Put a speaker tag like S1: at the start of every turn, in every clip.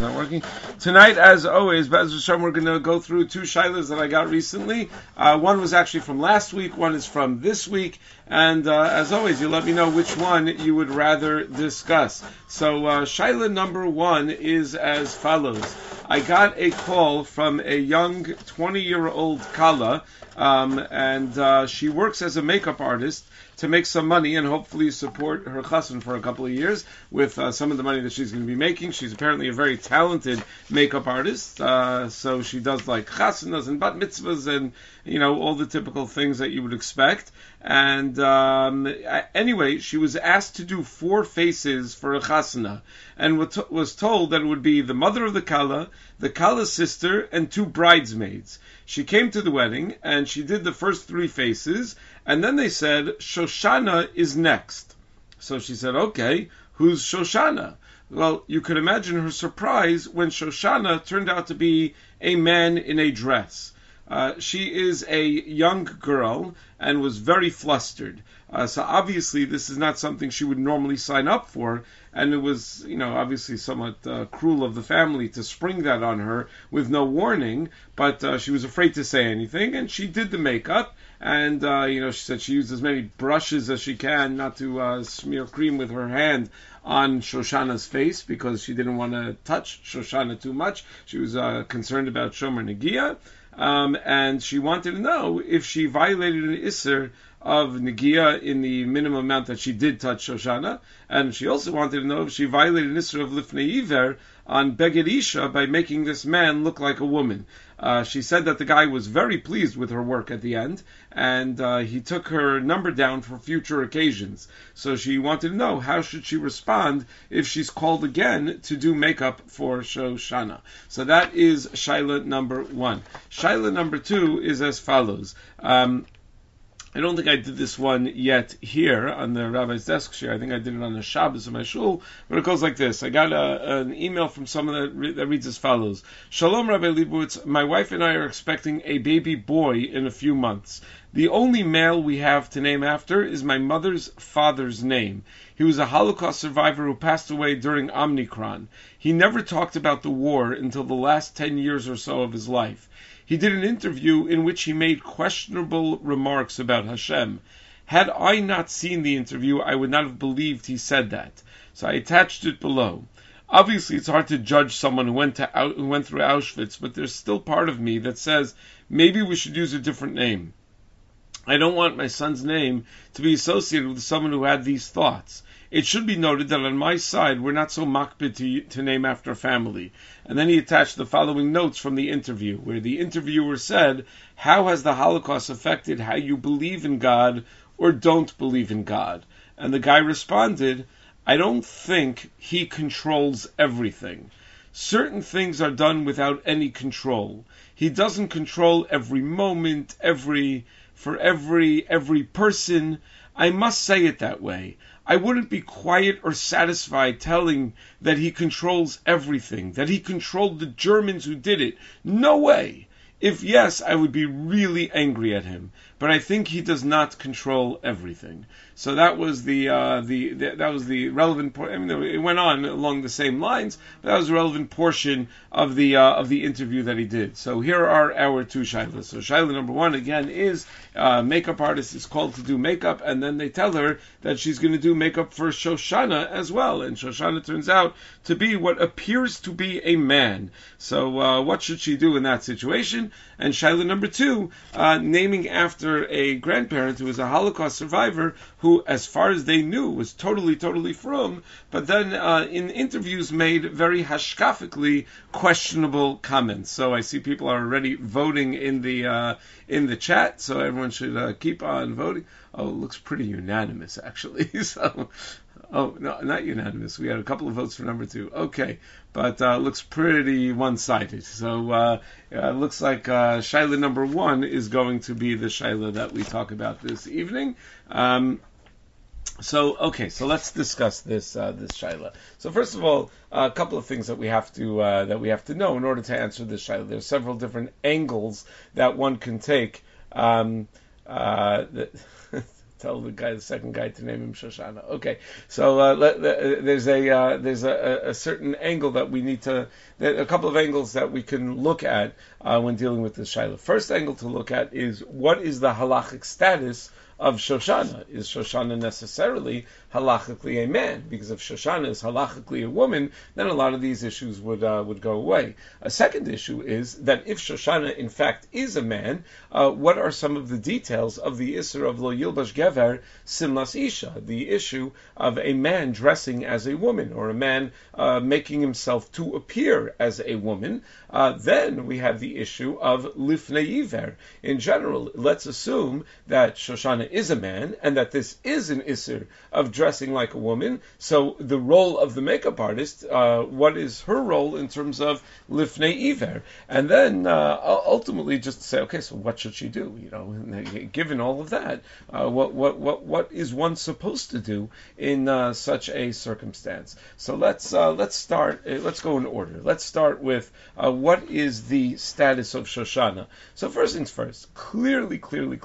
S1: not working. Tonight, as always, Be'ez Hashem, we're going to go through two shilas that I got recently. One was actually from last week, one is from this week, and as always, you let me know which one you would rather discuss. So, shaila number one is as follows. I got a call from a young 20-year-old Kala, and she works as a makeup artist to make some money and hopefully support her chassan for a couple of years with some of the money that she's going to be making. She's apparently a very talented makeup artist, so she does like chassanas and bat mitzvahs and, you know, all the typical things that you would expect. And anyway, she was asked to do 4 faces for a chasana, and was told that it would be the mother of the Kala's sister, and 2 bridesmaids. She came to the wedding, and she did the first 3 faces, and then they said, Shoshana is next. So she said, okay, who's Shoshana? Well, you could imagine her surprise when Shoshana turned out to be a man in a dress. She is a young girl and was very flustered. So obviously this is not something she would normally sign up for, and it was, you know, obviously somewhat cruel of the family to spring that on her with no warning, but she was afraid to say anything, and she did the makeup, and, she said she used as many brushes as she can not to smear cream with her hand on Shoshana's face, because she didn't want to touch Shoshana too much. She was concerned about Shomer Negia, and she wanted to know if she violated an Isser of Negia in the minimum amount that she did touch Shoshana, and she also wanted to know if she violated an Isser of Lifnei Iver on Beged Isha by making this man look like a woman. She said that the guy was very pleased with her work at the end, and he took her number down for future occasions. So she wanted to know how should she respond if she's called again to do makeup for Shoshana. So that is shaila number 1. Shaila number 2 is as follows. I don't think I did this one yet here on the Rabbi's desk share. I think I did it on the Shabbos in my shul, but it goes like this. I got an email from someone that reads as follows. Shalom, Rabbi Leibowitz. My wife and I are expecting a baby boy in a few months. The only male we have to name after is my mother's father's name. He was a Holocaust survivor who passed away during Omicron. He never talked about the war until the last 10 years or so of his life. He did an interview in which he made questionable remarks about Hashem. Had I not seen the interview, I would not have believed he said that. So I attached it below. Obviously, it's hard to judge someone who went through Auschwitz, but there's still part of me that says maybe we should use a different name. I don't want my son's name to be associated with someone who had these thoughts. It should be noted that on my side, we're not so makbid to name after family. And then he attached the following notes from the interview, where the interviewer said, how has the Holocaust affected how you believe in God or don't believe in God? And the guy responded, I don't think he controls everything. Certain things are done without any control. He doesn't control every moment, every person. I must say it that way. I wouldn't be quiet or satisfied telling that he controls everything, that he controlled the Germans who did it. No way. If yes, I would be really angry at him. But I think he does not control everything. So that was the relevant point. I mean, it went on along the same lines, but that was a relevant portion of the interview that he did. So here are our 2 shailas. So shaila number 1 again is makeup artist is called to do makeup, and then they tell her that she's going to do makeup for Shoshana as well, and Shoshana turns out to be what appears to be a man. So what should she do in that situation? And shaila number 2, naming after a grandparent who was a Holocaust survivor who, as far as they knew, was totally frum, but then in interviews made very hashkafically questionable comments. So I see people are already voting in the chat, so everyone should keep on voting. Oh, it looks pretty unanimous, actually. So, oh, no, not unanimous. We had a couple of votes for number 2. Okay, but looks pretty one-sided. So it looks like shaila number 1 is going to be the shaila that we talk about this evening. So let's discuss this shaila. So first of all, a couple of things that we have to know in order to answer this shaila. There are several different angles that one can take. tell the second guy to name him Shoshana. Okay, so there's a certain angle that we need to, a couple of angles that we can look at when dealing with this Shaila. First angle to look at is what is the halachic status of Shoshana. Is Shoshana necessarily halachically a man? Because if Shoshana is halachically a woman, then a lot of these issues would go away. A second issue is that if Shoshana in fact is a man, what are some of the details of the Isser of Lo Yilbash Gever Simlas Isha, the issue of a man dressing as a woman, or a man making himself to appear as a woman? Then we have the issue of Lifnei Iver. In general, let's assume that Shoshana is a man, and that this is an Isser of dressing like a woman. So the role of the makeup artist, what is her role in terms of Lifnei Iver? And then ultimately just to say, okay, so what should she do? Given all of that, what is one supposed to do in such a circumstance? So let's start. Let's go in order. Let's start with what is the status of Shoshana. So first things first, clearly,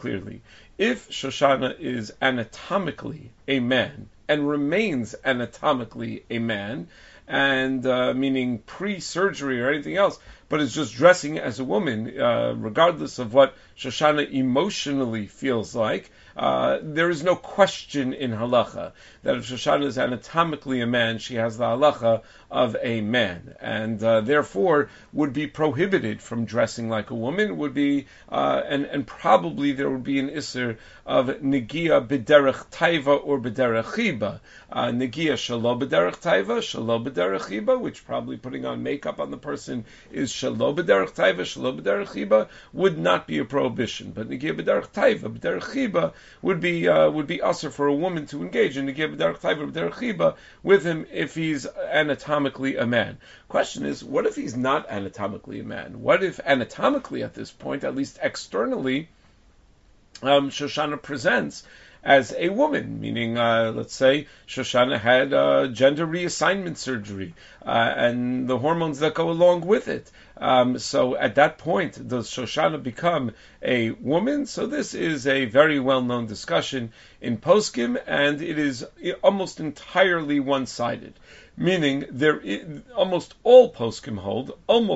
S1: if Shoshana is anatomically a man and remains anatomically a man, and meaning pre-surgery or anything else, but is just dressing as a woman, regardless of what Shoshana emotionally feels like, there is no question in halacha that if Shoshana is anatomically a man, she has the halacha of a man, and therefore would be prohibited from dressing like a woman. Would be and probably there would be an isser of negia b'derech taiva or b'derech chiba. Negia shalo b'derech taiva, shalo b'derech chiba, which probably putting on makeup on the person is shalo b'derech taiva, shalo b'derech chiba, would not be a prohibition. But negia b'derech taiva, b'derech chiba would be usher for a woman to engage in negia b'derech taiva, b'derech chiba with him if he's anatomically a man. Question is, what if he's not anatomically a man? What if anatomically at this point, at least externally, Shoshana presents as a woman, meaning, let's say, Shoshana had gender reassignment surgery and the hormones that go along with it. So at that point, does Shoshana become a woman? So this is a very well-known discussion in Poskim, and it is almost entirely one-sided. Meaning, almost all poskim hold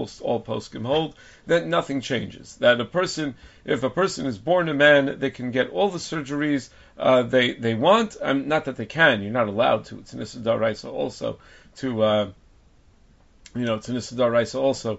S1: that nothing changes. That if a person is born a man, they can get all the surgeries they want. Not that they can; you're not allowed to. It's an Issa D'Oraisa also to. It's an Issa D'Oraisa also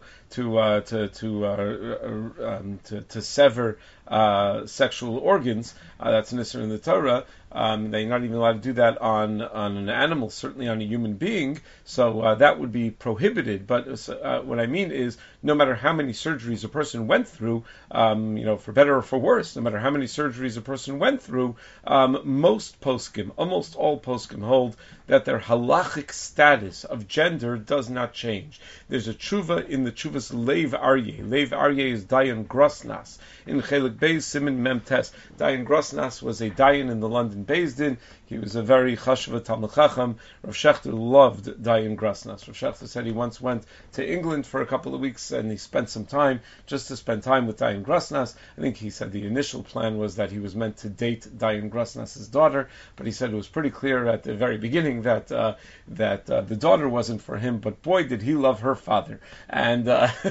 S1: to sever sexual organs. That's an Issa in the Torah. They're not even allowed to do that on an animal, certainly on a human being. So that would be prohibited. But what I mean is, no matter how many surgeries a person went through, for better or for worse, no matter how many surgeries a person went through, almost all poskim hold that their halachic status of gender does not change. There's a tshuva in the tshuva's Lev Aryeh. Lev Aryeh is Dayan Grosnas. In Chelik Beis Siman Mem Tes, Dayan Grosnas was a Dayan in the London Beis Din. He was a very chashuva Talmid Chacham. Rav Shechter loved Dayan Grosnas. Rav Shechter said he once went to England for a couple of weeks and he spent some time just to spend time with Dayan Grosnas. I think he said the initial plan was that he was meant to date Dayan Grosnas' daughter, but he said it was pretty clear at the very beginning that the daughter wasn't for him. But boy, did he love her father, and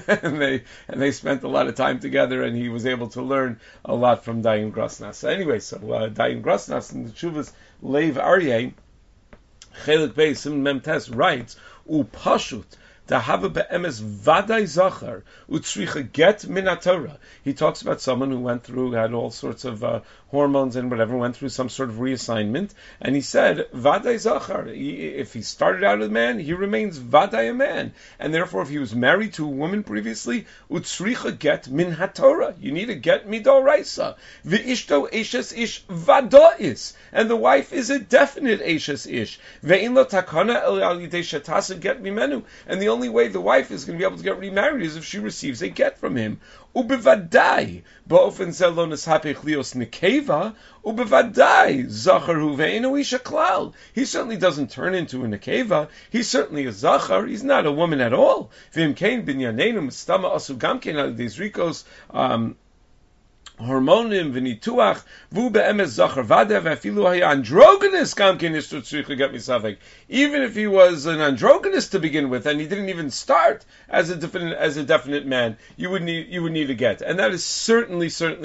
S1: they spent a lot of time together, and he was able to learn a lot from Dayan Grosnas. So anyway, Dayan Grosnas in the Tshuva's Lev Aryeh, Chelik Beis Siman Mem Tes writes, "Upashut dahava be'emes vaday zachar utzricha get min haTorah." He talks about someone who had all sorts of hormones and whatever, went through some sort of reassignment, and he said, vaday zachar, if he started out as a man, he remains vaday a man, and therefore if he was married to a woman previously, utzricha get min haTorah, you need a get midoraisa, v'ishto eshes ish vada'is, and the wife is a definite eshes ish, ve'in lo takana el al yidei shetasa get mimenu, and the only way the wife is going to be able to get remarried is if she receives a get from him. Ubevadai, ba'ofen ze lo neshapech lios nekeva, ubevadai, zachar hu ve'enu isha klal. He certainly doesn't turn into a nekeva. He's certainly a zachar. He's not a woman at all. V'im kein binyanenu mistama asu gam kein al yidei zrikos, hormonim v'nituach vu be'emes zachar vadev afilu haya androgynous gamkin ishtu tzricha get misavek. Even if he was an androgynous to begin with, and he didn't even start as a definite man, you would need a get, and that is certainly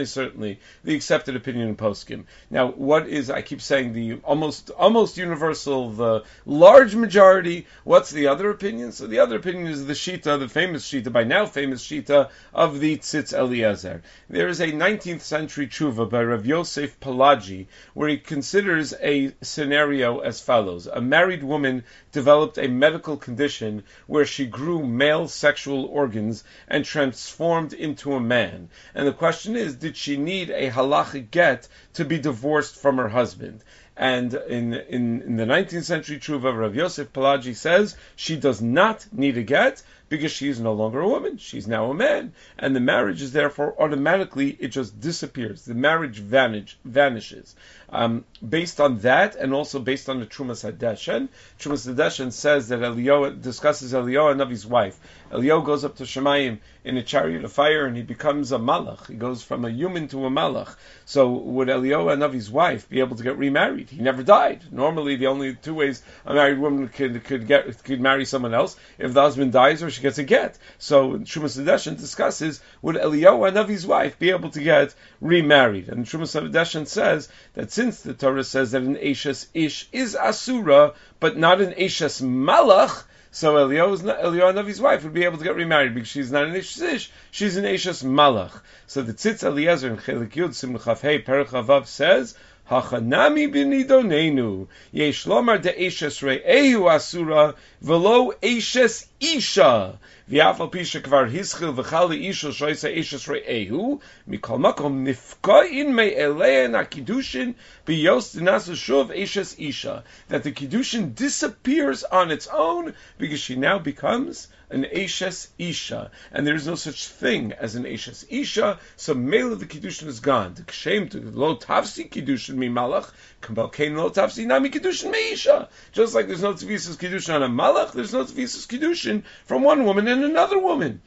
S1: the accepted opinion in poskim. Now, what is, I keep saying, the almost universal, the large majority? What's the other opinion? So the other opinion is the shita, the famous shita, by now famous shita of the Tzitz Eliezer. There is a 19th century tshuva by Rav Yosef Palagi, where he considers a scenario as follows. A married woman developed a medical condition where she grew male sexual organs and transformed into a man. And the question is, did she need a halachic get to be divorced from her husband? And in the 19th century tshuva, Rav Yosef Palagi says she does not need a get, because she is no longer a woman. She's now a man. And the marriage is therefore automatically, it just disappears. The marriage vanishes. Based on that, and also based on the Trumas Hadeshen, Trumas Hadeshen says that discusses Eliyahu Navi's wife. Eliyahu goes up to Shemayim in a chariot of fire, and he becomes a malach. He goes from a human to a malach. So would Eliyahu Navi's wife be able to get remarried? He never died. Normally, the only two ways a married woman could marry someone else, if the husband dies or she gets a get. So Trumas Hadeshen discusses, would Eliyahu Navi's wife be able to get remarried? And Trumas Hadeshen says that since the Torah says that an Eishes Ish is Asura, but not an Eishes Malach, so Eliyahu Navi's wife would be able to get remarried because she's not an Eishes Ish, she's an Eishes Malach. So the Tzitz Eliezer in Chelik Yud Simcha Chaf Hei Perek Chavav says, Hachanami b'nidonenu yesh lomar de Eishes Re'ehu Asura v'lo Eishes Isha. V'afal pisha kvar hischil v'chali isha shoysa Eishes Re'ehu mikol makom nifka'in me'elein ha'kiddushin b'yos dinasu shuv Eishes Isha. That the kiddushin disappears on its own because she now becomes an Eishes Isha, and there is no such thing as an Eishes Isha. So male of the kiddushin is gone. The kshem to lo tavsi kiddushin mi malach, kambal kain lo tavsi nami kiddushin me Isha. Just like there's no tvisas kiddushin on a malach, there's no tvisas kiddushin from one woman and another woman.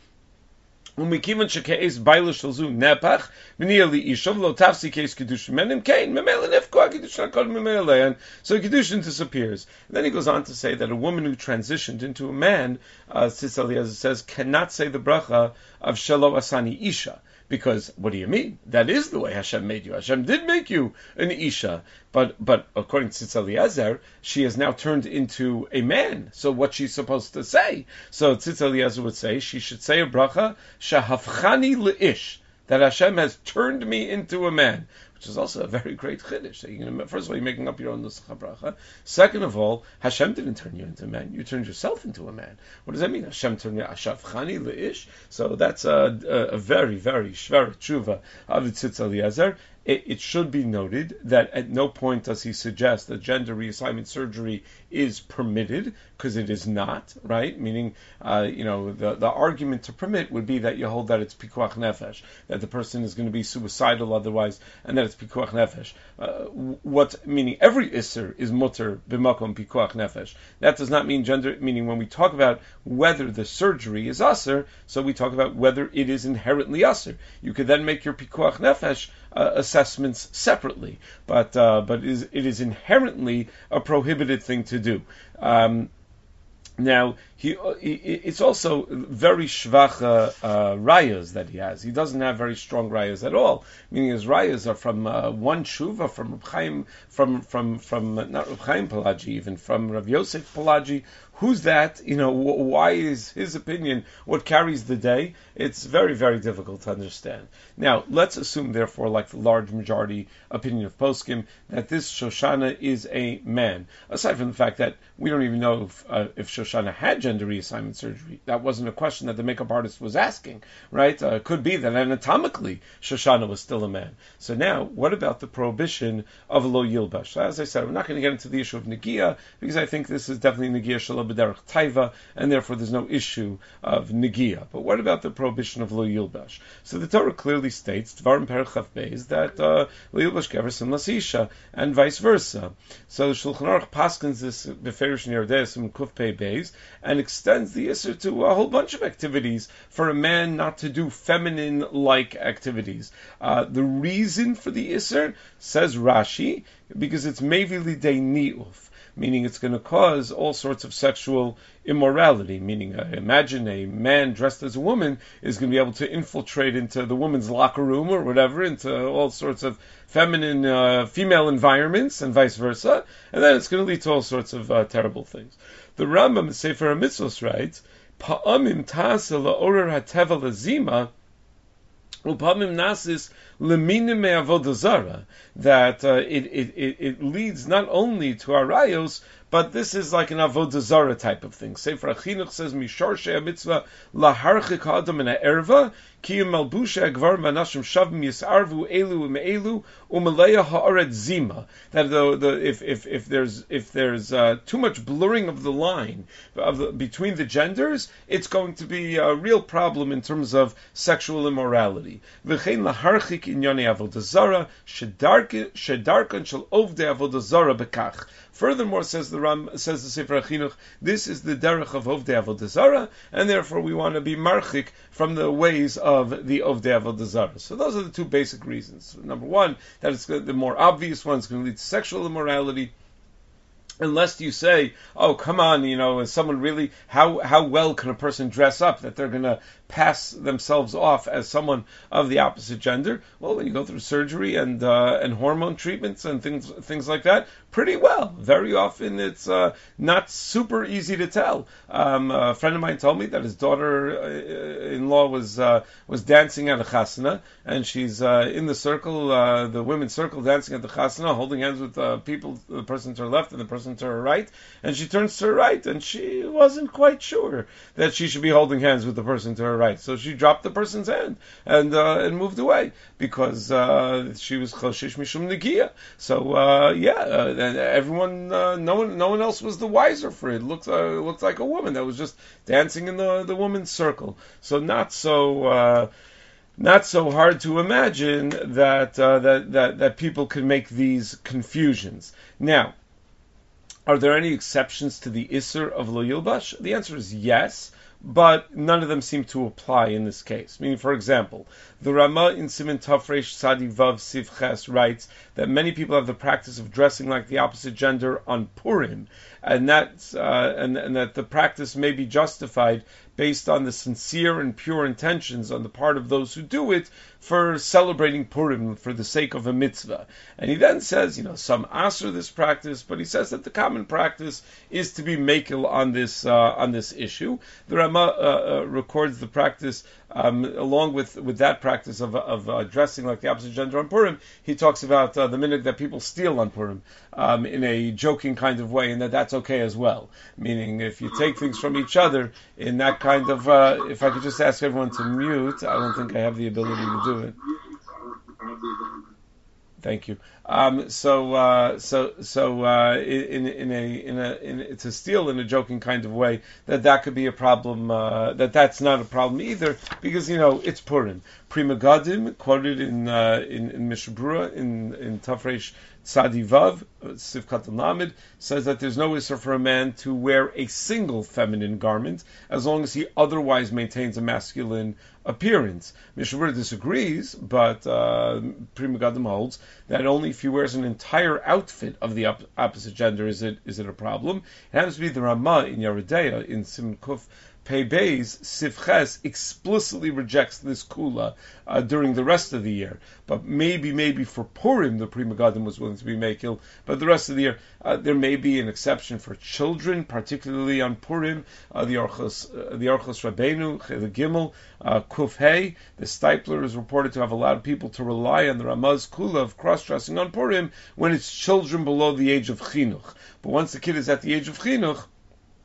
S1: When we kivan shekeis bailish shalzu nepach v'niyali ishav lo tafsi case kedushin menim kain memela nefkoa kedushin akod memela, so kedushin disappears. And then he goes on to say that a woman who transitioned into a man, Tzitz Eliezer says, cannot say the bracha of shelo asani isha. Because, what do you mean? That is the way Hashem made you. Hashem did make you an Isha. But according to Tzitz Eliezer, she has now turned into a man. So what's she supposed to say? So Tzitz Eliezer would say, she should say a bracha, Shahafchani le'ish, that Hashem has turned me into a man. Which is also a very great chiddush. So first of all, you're making up your own nusach bracha. Second of all, Hashem didn't turn you into a man. You turned yourself into a man. What does that mean? Hashem turned you Ashavchani le'ish. So that's a very, very shver tshuva of Tzitz Eliezer. It should be noted that at no point does he suggest that gender reassignment surgery is permitted, because it is not, right? Meaning, the argument to permit would be that you hold that it's pikuach nefesh, that the person is going to be suicidal otherwise, and that it's pikuach nefesh. Meaning every isser is mutter b'makom pikuach nefesh. That does not mean gender, meaning when we talk about whether the surgery is aser, so we talk about whether it is inherently aser. You could then make your pikuach nefesh assessments separately, but it is inherently a prohibited thing to do. Now, it's also very shvach rayas that he has. He doesn't have very strong rayas at all. Meaning his rayas are from one tshuva, from Reb Chaim, from not Reb Chaim Palagi, even from Rav Yosef Palagi. Who's that? Why is his opinion what carries the day? It's very, very difficult to understand. Now, let's assume, therefore, like the large majority opinion of poskim, that this Shoshana is a man. Aside from the fact that we don't even know if Shoshana had gender reassignment surgery. That wasn't a question that the makeup artist was asking, right? Could be that anatomically Shoshana was still a man. So now, what about the prohibition of lo yilbash? So as I said, we're not going to get into the issue of Negiah, because I think this is definitely Negiah Shalom b'derech taiva, and therefore there's no issue of negia. But what about the prohibition of lo yilbash? So the Torah clearly states, Dvarim Perek Chaf Beis, that lo yilbash kever simlas isha, and vice versa. So the Shulchan Aruch paskins this beferish niyardeis in Kuf Pei Beis, and extends the Isser to a whole bunch of activities for a man not to do feminine-like activities. The reason for the Isser, says Rashi, because it's mevi lidei ni'uf, meaning it's going to cause all sorts of sexual immorality, meaning imagine a man dressed as a woman is going to be able to infiltrate into the woman's locker room or whatever, into all sorts of feminine, female environments and vice versa, and then it's going to lead to all sorts of terrible things. The Rambam in Sefer HaMitzvos writes, Pa'amim ta'asa la'orer ha'teva lazima, Upamim nasis leminim me'avodah zara, that it leads not only to arayos, but this is like an avodah zara type of thing. Sefer HaChinuch says, Mishor she'ah mitzvah laharchik ha'adam min ha'erva, ki malbusha ha'gvar ma'anashim shavim yisarvu elu u'me'elu u'meleya ha'aret zima. That if there's too much blurring of the line between the genders, it's going to be a real problem in terms of sexual immorality. V'chein laharchik inyonei avodah zara shedarkan shel ovdei avodah zara bekach. Furthermore, says the Sefer HaChinuch, this is the derech of Ovdei Avodah Zara, and therefore we want to be marchik from the ways of the Ovdei Avodah Zara. So those are the two basic reasons. Number one, that it's the more obvious one is going to lead to sexual immorality. Unless you say, oh, come on, is someone really, how well can a person dress up that they're going to pass themselves off as someone of the opposite gender? Well, when you go through surgery and hormone treatments and things like that, pretty well. Very often it's not super easy to tell. A friend of mine told me that his daughter-in-law was dancing at a chasana, and she's in the circle, the women's circle, dancing at the chasana, holding hands with the person to her left and the person to her right, and she turns to her right, and she wasn't quite sure that she should be holding hands with the person to her right. So she dropped the person's hand and moved away because she was choshish mishum negia. So and everyone, no one else was the wiser for it. It looked like a woman that was just dancing in the woman's circle. So not so hard to imagine that people can make these confusions. Now, are there any exceptions to the Isser of Lo Yilbash? The answer is yes, but none of them seem to apply in this case. Meaning, for example, the Ramah in Siman Tafresh Sadi Vav Siv Ches writes that many people have the practice of dressing like the opposite gender on Purim, and that the practice may be justified based on the sincere and pure intentions on the part of those who do it for celebrating Purim for the sake of a mitzvah. And he then says, some answer this practice, but he says that the common practice is to be makel on this issue. The Ramah records the practice along with that practice of dressing like the opposite gender on Purim. He talks about the minhag that people steal on Purim in a joking kind of way, and that's okay as well. Meaning, if you take things from each other in that kind of, if I could just ask everyone to mute, I don't think I have the ability to do it. Thank you. To steal in a joking kind of way, that could be a problem. That's not a problem either, because it's Purim. Pri Megadim, quoted in Mishnah Berurah in Tafresh Tzadi Vav Sivkat Lamed, says that there's no issur for a man to wear a single feminine garment as long as he otherwise maintains a masculine appearance. Mishnah Berurah disagrees, but Pri Megadim holds that only if he wears an entire outfit of the opposite gender is it a problem. It happens to be the Ramah in Yeridea in Siman Kuf Pei Beis Sif Ches explicitly rejects this kula during the rest of the year, but maybe for Purim the Pri Megadim was willing to be mekil, but the rest of the year there may be an exception for children, particularly on Purim. The Orchos Rabbeinu Chilek Gimel Kuf Hey, the Stipler is reported to have allowed people to rely on the Ramah's kula of cross-dressing on Purim when it's children below the age of chinuch. But once the kid is at the age of chinuch,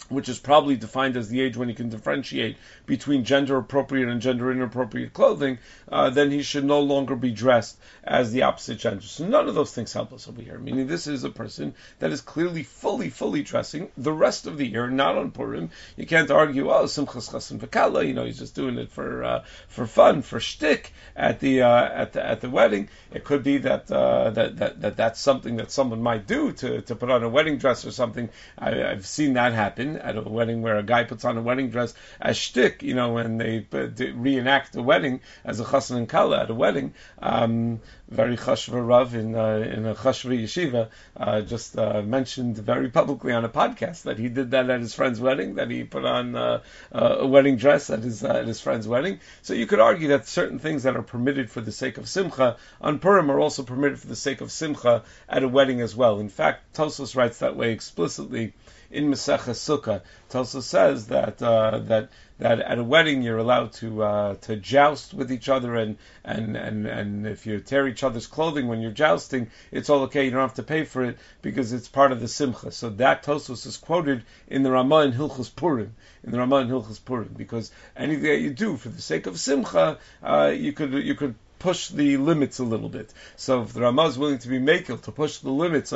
S1: which is probably defined as the age when he can differentiate between gender-appropriate and gender-inappropriate clothing, then he should no longer be dressed as the opposite gender. So none of those things help us over here. Meaning this is a person that is clearly fully dressing the rest of the year, not on Purim. You can't argue, Simchas Chassan V'Kala, he's just doing it for fun, for shtick at the wedding. It could be that that's something that someone might do to put on a wedding dress or something. I've seen that happen at a wedding where a guy puts on a wedding dress as shtick, when they reenact the wedding as a chassan and kala at a wedding. Very chashva Rav in a chashva yeshiva just mentioned very publicly on a podcast that he did that at his friend's wedding, that he put on a wedding dress at his friend's wedding. So you could argue that certain things that are permitted for the sake of simcha on Purim are also permitted for the sake of simcha at a wedding as well. In fact, Tosfos writes that way explicitly in Maseches Sukkah. Tosfos says that at a wedding you're allowed to joust with each other, and if you tear each other's clothing when you're jousting, it's all okay. You don't have to pay for it because it's part of the simcha. So that Tosfos is quoted in the Ramah in Hilchos Purim. Because anything that you do for the sake of simcha, you could push the limits a little bit. So if the Ramah is willing to be makel, to push the limits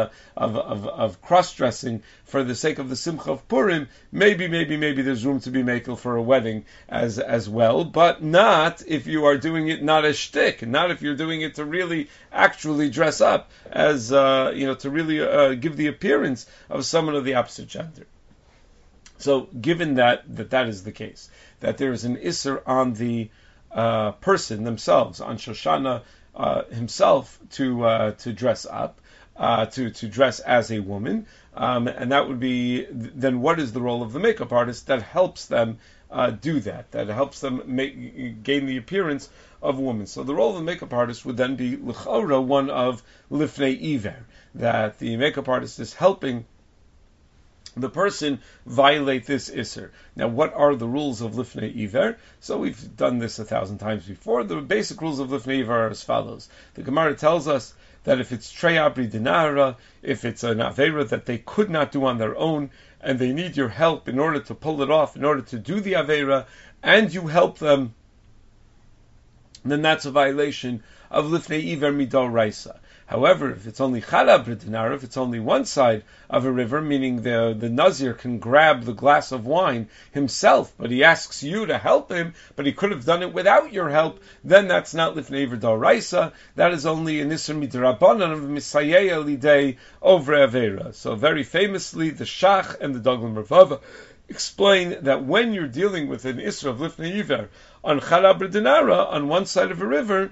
S1: of cross-dressing for the sake of the Simcha of Purim, maybe there's room to be makel for a wedding as well, but not if you are doing it not as shtick, not if you're doing it to really actually dress up as, to really give the appearance of someone of the opposite gender. So given that is the case, that there is an isser on the person themselves, on Shoshana himself, to dress up, to dress as a woman, and that would be, then what is the role of the makeup artist that helps them do that helps them gain the appearance of a woman? So the role of the makeup artist would then be l'chora, one of lifnei iver, that the makeup artist is helping the person violate this isser. Now, what are the rules of lifnei iver? So we've done this 1,000 times before. The basic rules of lifnei iver are as follows. The Gemara tells us that if it's trei abri dinara, if it's an avera that they could not do on their own, and they need your help in order to pull it off, in order to do the avera, and you help them, then that's a violation of lifnei iver midor raisa. However, if it's only chala b'dinar, if it's only one side of a river, meaning the nazir can grab the glass of wine himself, but he asks you to help him, but he could have done it without your help, then that's not lifnei iver d'oraisa. That is only an isur midrabanan of misayeya lidei over avera. So very famously, the Shach and the Daglim Ravava explain that when you're dealing with an isur of lifnei iver on chala b'dinara, on one side of a river,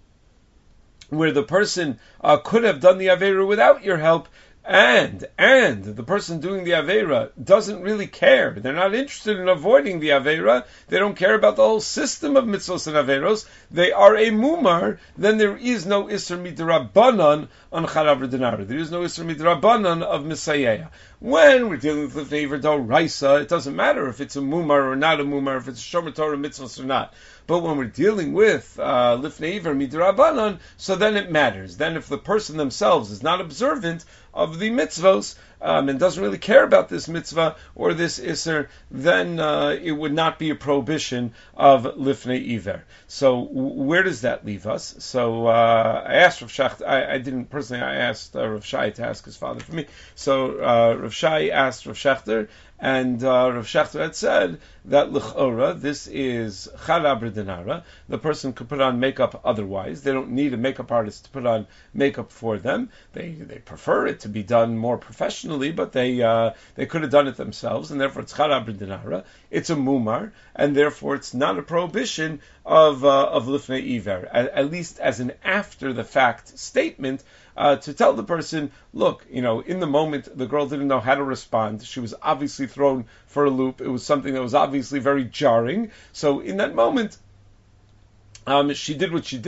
S1: where the person could have done the Aveira without your help, and the person doing the Aveira doesn't really care. They're not interested in avoiding the Aveira. They don't care about the whole system of mitzvos and Aveiros. They are a mumar. Then there is no Isser midrabanan on Chalav Dinara. There is no Isser midrabanan of Misayeya. When we're dealing with Lifnei Iver D'Oraisa, it doesn't matter if it's a mumar or not a mumar, if it's a Shomer Torah mitzvos or not. But when we're dealing with Lifnei Iver midrabanan, so then it matters. Then if the person themselves is not observant of the mitzvos, and doesn't really care about this mitzvah or this isser, then it would not be a prohibition of lifnei iver. So where does that leave us? So I asked Rav Shachter, I didn't personally, I asked Rav Shai to ask his father for me. So Rav Shai asked Rav Shachter, and Rav Shachter had said that l'chora, this is chala b'dinara. The person could put on makeup otherwise. They don't need a makeup artist to put on makeup for them. They prefer it to be done more professionally, but they could have done it themselves, and therefore it's chala b'dinara. It's a mumar, and therefore it's not a prohibition of lifnei iver, at least as an after the fact statement. To tell the person, look, in the moment, the girl didn't know how to respond. She was obviously thrown for a loop. It was something that was obviously very jarring. So in that moment, she did what she did,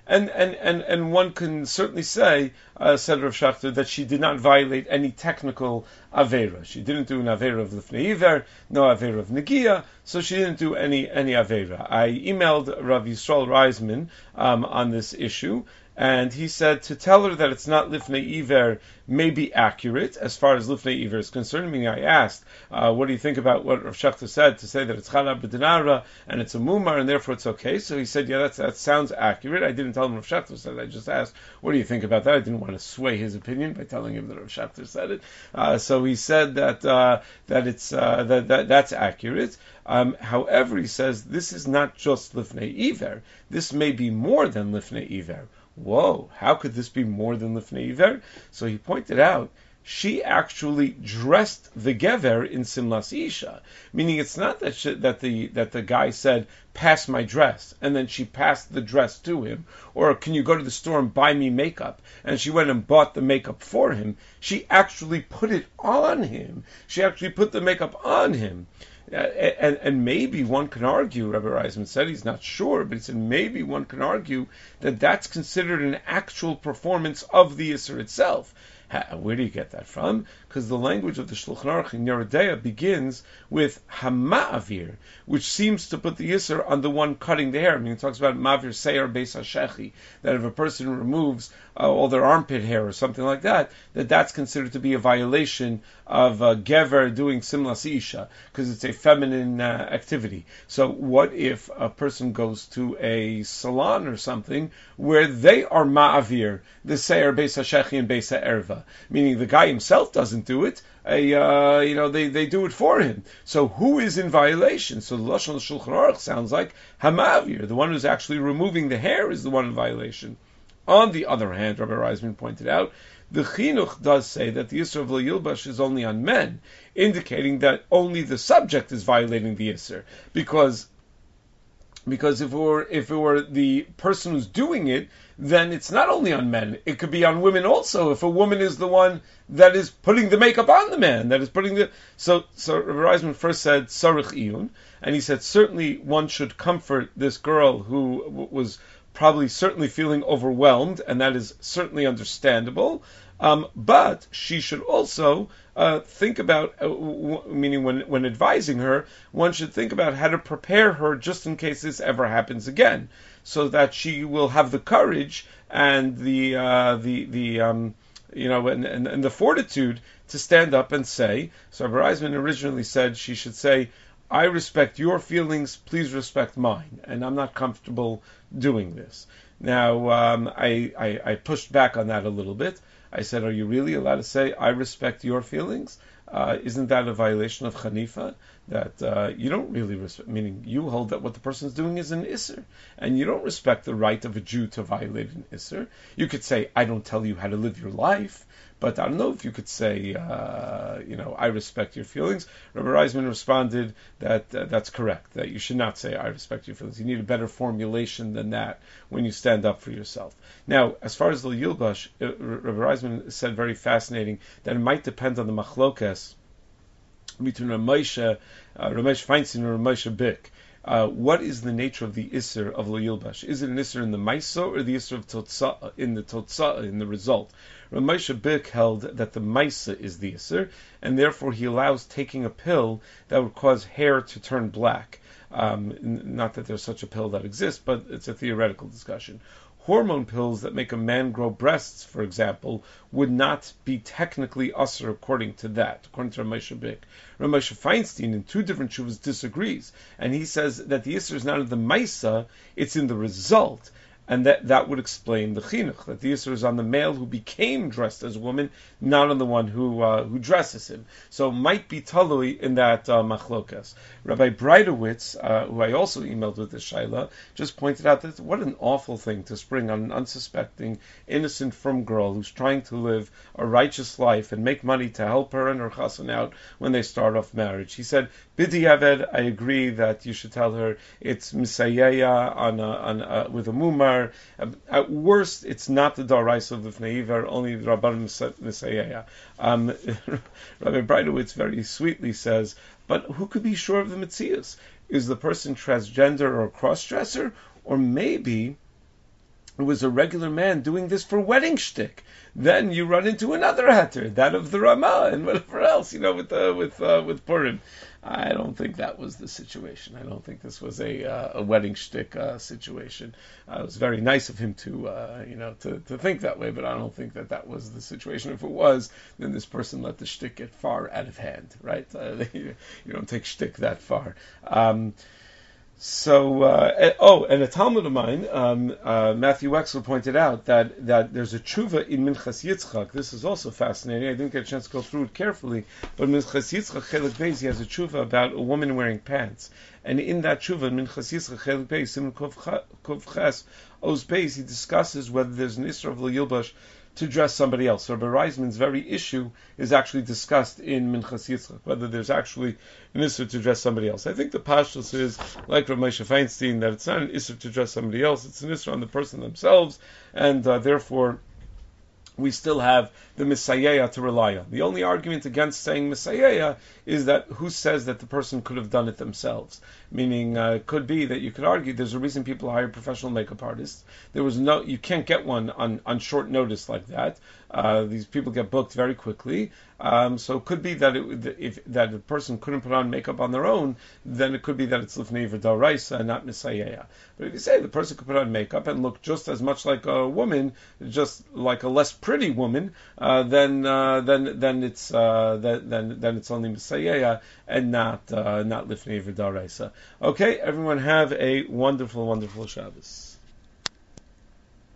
S1: And one can certainly say, said Rav Schachter, that she did not violate any technical avera. She didn't do an avera of lifnei iver, no avera of negia, so she didn't do any avera. I emailed Rav Yisrael Reisman on this issue, and he said to tell her that it's not lifnei iver may be accurate as far as lifnei iver is concerned. Meaning, I asked, what do you think about what Rav Schachter said to say that it's chalab b'dinara and it's a mumar and therefore it's okay? So he said, yeah, that sounds accurate. I didn't tell him Rav Schachter said it. I just asked, what do you think about that? I didn't want to sway his opinion by telling him that Rav Schachter said it. So he said that it's that's accurate. However, he says this is not just lifnei iver. This may be more than lifnei iver. Whoa, how could this be more than lifnei iver? So he pointed out she actually dressed the gever in simlas isha, meaning it's not that the guy said, pass my dress, and then she passed the dress to him, or can you go to the store and buy me makeup, and she went and bought the makeup for him. She actually put it on him. She actually put the makeup on him. And maybe one can argue, Rabbi Reisman said he's not sure, but he said maybe one can argue that that's considered an actual performance of the Isser itself. Where do you get that from? Because the language of the Shulchan Aruch in Yoreh De'ah begins with hama'avir, which seems to put the Yisr on the one cutting the hair. I mean, it talks about ma'avir seir beis hashechi, that if a person removes all their armpit hair or something like that, that's considered to be a violation of gever doing simlas isha, because it's a feminine activity. So what if a person goes to a salon or something where they are ma'avir, the seir beis hashechi and beis ha'erva, meaning the guy himself doesn't do it, they do it for him. So who is in violation? So the Lashon Shulchan Aruch sounds like hamavir, the one who's actually removing the hair is the one in violation. On the other hand, Rabbi Reisman pointed out, the Chinuch does say that the Yisr of Lo Yilbash is only on men, indicating that only the subject is violating the Yisr, because if it were the person who's doing it, then it's not only on men, it could be on women also. If a woman is the one that is putting the makeup on the man, that is putting the... So Rabbi Reisman first said, Sarich Iyun, and he said, certainly one should comfort this girl who was probably certainly feeling overwhelmed, and that is certainly understandable, but she should also think about, meaning when advising her, one should think about how to prepare her just in case this ever happens again, so that she will have the courage and the fortitude to stand up and say. So Rabbi Reisman originally said she should say, I respect your feelings, please respect mine, and I'm not comfortable doing this. Now, I pushed back on that a little bit. I said, are you really allowed to say, I respect your feelings? Isn't that a violation of Hanifa? That you don't really respect, meaning you hold that what the person's doing is an Isser, and you don't respect the right of a Jew to violate an Isser. You could say, I don't tell you how to live your life, but I don't know if you could say, I respect your feelings. Rabbi Reisman responded that that's correct, that you should not say, I respect your feelings. You need a better formulation than that when you stand up for yourself. Now, as far as the Yilbash, Rabbi Reisman said very fascinating that it might depend on the machlokas between Ramesh Feinstein and Ramesh Bick. What is the nature of the Isser of Lo Yilbash? Is it an Isser in the Maisa or the Isser of Totzah, in the Totzah, in the result? Ramesh Bick held that the Maisa is the Isser, and therefore he allows taking a pill that would cause hair to turn black. Not that there's such a pill that exists, but it's a theoretical discussion. Hormone pills that make a man grow breasts, for example, would not be technically usher according to that, according to Ramesh Bick. Ramesh Feinstein, in two different shuvas, disagrees, and he says that the Isser is not in the Maisa, it's in the result. And that would explain the chinuch, that the Yisr is on the male who became dressed as a woman, not on the one who dresses him. So it might be talui in that machlokas. Rabbi Breidowitz, who I also emailed with this shaila, just pointed out that what an awful thing to spring on an unsuspecting, innocent frum girl who's trying to live a righteous life and make money to help her and her chassan out when they start off marriage. He said, Bidi Aved, I agree that you should tell her it's misayeya with a mumar. At worst, it's not the daraisa of Lifnei Iver, only the Rabban Misayeya. Rabbi Breidowitz very sweetly says, but who could be sure of the Metzius? Is the person transgender or cross-dresser? Or maybe it was a regular man doing this for wedding shtick, then you run into another heter, that of the Ramah and whatever else, with Purim. I don't think that was the situation. I don't think this was a wedding shtick situation. It was very nice of him to think that way, but I don't think that was the situation. If it was, then this person let the shtick get far out of hand, right? You don't take shtick that far. And a Talmud of mine, Matthew Wexler, pointed out that there's a tshuva in Minchas Yitzchak. This is also fascinating. I didn't get a chance to go through it carefully, but Minchas Yitzchak Chelik Beis, he has a tshuva about a woman wearing pants. And in that tshuva, Minchas Yitzchak Chelik Beis, Simon Kov Ches Oz Beis, he discusses whether there's an Isra of L'Yilbash to dress somebody else. Rabbi Reisman's very issue is actually discussed in Minchas Yitzchak, whether there's actually an issue to dress somebody else. I think the pashtus is, like Rav Moshe Feinstein, that it's not an issue to dress somebody else, it's an issue on the person themselves, and therefore we still have the Messiah to rely on. The only argument against saying Messiah is that who says that the person could have done it themselves? Meaning, it could be that you could argue there's a reason people hire professional makeup artists. You can't get one on short notice like that. These people get booked very quickly. So it could be that if a person couldn't put on makeup on their own, then it could be that it's Lifnei V'Daraisa, not Messiah. But if you say the person could put on makeup and look just as much like a woman, just like a less pretty woman, then it's only Messiah and not Lifnei V'Daraisa. Okay, everyone have a wonderful, wonderful Shabbos.